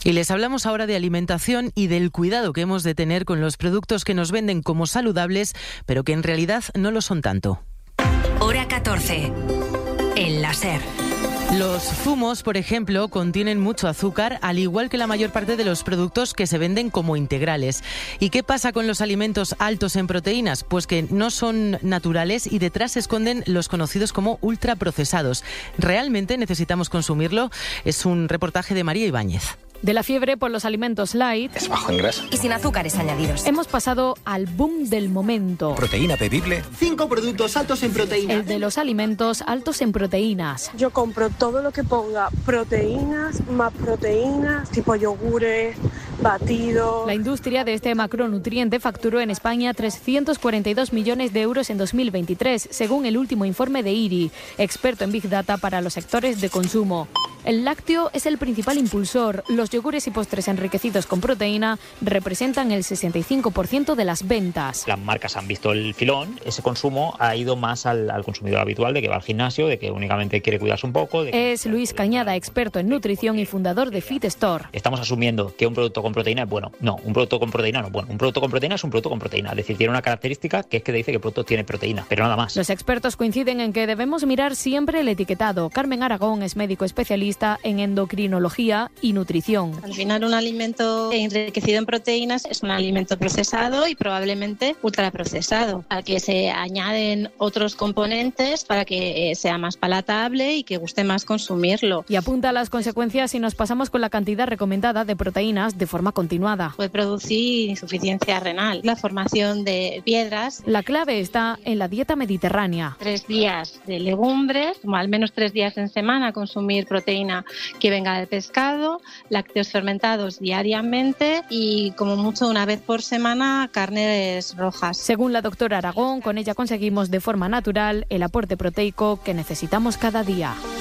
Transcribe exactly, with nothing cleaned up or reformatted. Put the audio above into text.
Y les hablamos ahora de alimentación y del cuidado que hemos de tener con los productos que nos venden como saludables, pero que en realidad no lo son tanto. Hora catorce. El láser. Los zumos, por ejemplo, contienen mucho azúcar, al igual que la mayor parte de los productos que se venden como integrales. ¿Y qué pasa con los alimentos altos en proteínas? Pues que no son naturales y detrás se esconden los conocidos como ultraprocesados. ¿Realmente necesitamos consumirlo? Es un reportaje de María Ibáñez. De la fiebre por los alimentos light, es bajo en grasa y sin azúcares añadidos, hemos pasado al boom del momento. Proteína bebible. Cinco productos altos en proteínas. El de los alimentos altos en proteínas. Yo compro todo lo que ponga proteínas, más proteínas, tipo yogures, batidos. La industria de este macronutriente facturó en España trescientos cuarenta y dos millones de euros en dos mil veintitrés, según el último informe de I R I, experto en Big Data para los sectores de consumo. El lácteo es el principal impulsor. Los yogures y postres enriquecidos con proteína representan el sesenta y cinco por ciento de las ventas. Las marcas han visto el filón, ese consumo ha ido más al, al consumidor habitual, de que va al gimnasio, de que únicamente quiere cuidarse un poco. De que... Es Luis Cañada, experto en nutrición y fundador de Fit Store. Estamos asumiendo que un producto con proteína es bueno. No, un producto con proteína no es bueno. Un producto con proteína es un producto con proteína. Es decir, tiene una característica que es que dice que el producto tiene proteína, pero nada más. Los expertos coinciden en que debemos mirar siempre el etiquetado. Carmen Aragón es médico especialista en endocrinología y nutrición. Al final, un alimento enriquecido en proteínas es un alimento procesado y probablemente ultraprocesado, al que se añaden otros componentes para que sea más palatable y que guste más consumirlo. Y apunta a las consecuencias si nos pasamos con la cantidad recomendada de proteínas de forma continuada. Puede producir insuficiencia renal, la formación de piedras. La clave está en la dieta mediterránea. Tres días de legumbres, como al menos tres días en semana, consumir proteína que venga de pescado, lácteos fermentados diariamente y como mucho una vez por semana carnes rojas. Según la doctora Aragón, con ella conseguimos de forma natural el aporte proteico que necesitamos cada día.